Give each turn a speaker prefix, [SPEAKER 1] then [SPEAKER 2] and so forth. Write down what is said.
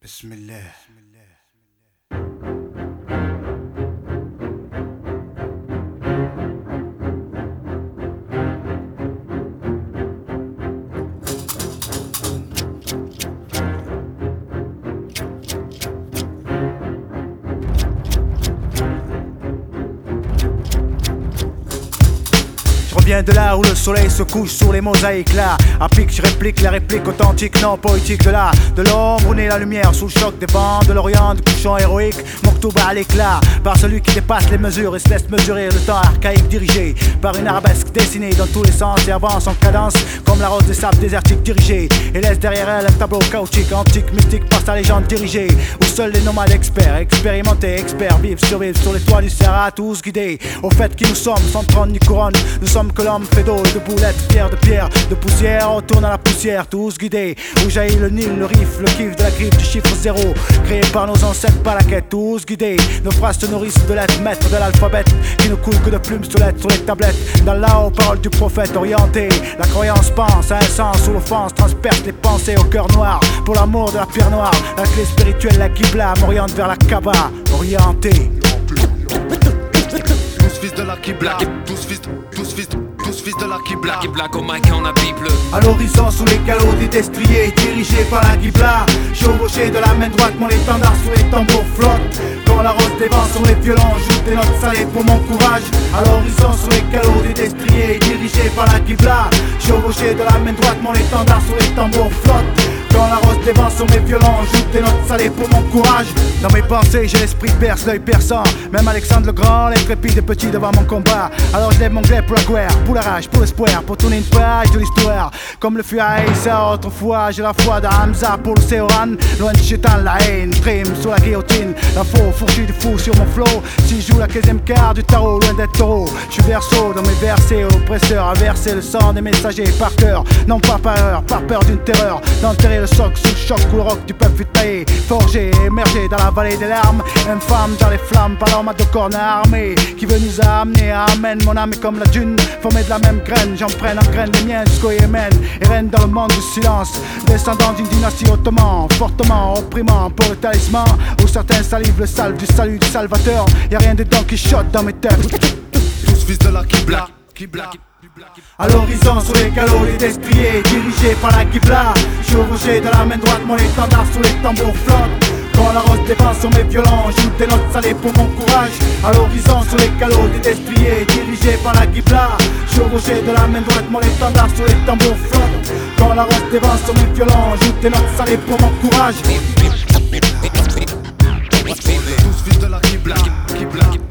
[SPEAKER 1] بسم الله. Je viens de là où le soleil se couche sur les mosaïques là. À pic, je réplique la réplique authentique, non poétique de là. De l'ombre où naît la lumière sous le choc des vents de l'Orient, du couchant héroïque. Moktouba à l'éclat, par celui qui dépasse les mesures et se laisse mesurer le temps archaïque dirigé par une arabesque dessinée dans tous les sens et avance en cadence comme la rose des sables désertiques dirigée et laisse derrière elle un tableau chaotique, antique, mystique par sa légende dirigée où seuls les nomades experts, expérimentés, experts vivent, survivent sur les toits du Serrat, tous guidés au fait qui nous sommes, sans trône ni couronne. Nous sommes que l'homme fait d'eau, de boulettes, pierre, de poussière. On tourne à la poussière, tous guidés où jaillit le Nil, le riff, le kiff de la griffe du chiffre zéro créé par nos ancêtres par la quête, tous guidés. Nos phrases se nourrissent de lettres, maîtres de l'alphabet qui ne coule que de plumes solettes sur les tablettes. Dans là-haut, parole du prophète orienté, la croyance pense à un sens où l'offense transperce les pensées au cœur noir. Pour l'amour de la pierre noire, la clé spirituelle, la Qibla m'oriente vers la Kaaba, orienté.
[SPEAKER 2] Tous fils de la Qibla, tous fils de la Qibla. Qibla comme un camp à Bible.
[SPEAKER 1] À l'horizon sous les calots des destriers, dirigé par la Qibla. Chevauché de la main droite, mon étendard sur les tambours flotte. Quand la rose des vents sur les violons, joue des notes salées pour mon courage. À l'horizon sous les calots des destriers, dirigé par la Qibla. Chevauché de la main droite, mon étendard sur les tambours flotte. Quand la rose des vents sur mes violons, joue des notes salées pour mon courage. Dans mes pensées, j'ai l'esprit perce, l'œil perçant. Même Alexandre le Grand, l'intrépide est petit devant mon combat. Alors je lève mon glaive pour la guerre, pour la rage, pour l'espoir, pour tourner une page de l'histoire. Comme le fut Aïssa autrefois, j'ai la foi de Hamza pour le Séoran. Loin de Chétan, la haine, trime sur la guillotine. La faux, fourchu du fou sur mon flow. Si je joue la 15e carte du tarot, loin d'être taureau. Je suis verso dans mes versets, oppresseur, à verser le sang des messagers par cœur. Non pas par peur d'une terreur, d'enterrer le soc sous le choc où le roc du peuple fut taillé, forgé, émergé dans la vallée des larmes. Infâme dans les flammes, par l'homme à deux cornes armés qui veut nous amener, amène. Mon âme est comme la dune, formée de la même graine. J'en prenne en graine les miennes jusqu'au Yémen et règne dans le monde du silence. Descendant d'une dynastie ottoman, fortement opprimant pour le talisman où certains salivent le salve du salut du salvateur. Y'a rien de Don Quichotte dans mes textes.
[SPEAKER 2] Tous fils de la Qibla.
[SPEAKER 1] À l'horizon sur les calots des destriers, dirigé par la Qibla. Chevauché de la main droite, mon étendard sur les tambours flotte. Quand la rose défend sur mes violons, joue des notes salées pour mon courage. À l'horizon sur les calots des destriers, dirigé par la Qibla. Chevauché de la main droite, mon étendard sur les tambours flotte. Quand la rose défend sur mes violons, joue des notes salées pour mon courage.
[SPEAKER 2] Tous fils de la Qibla.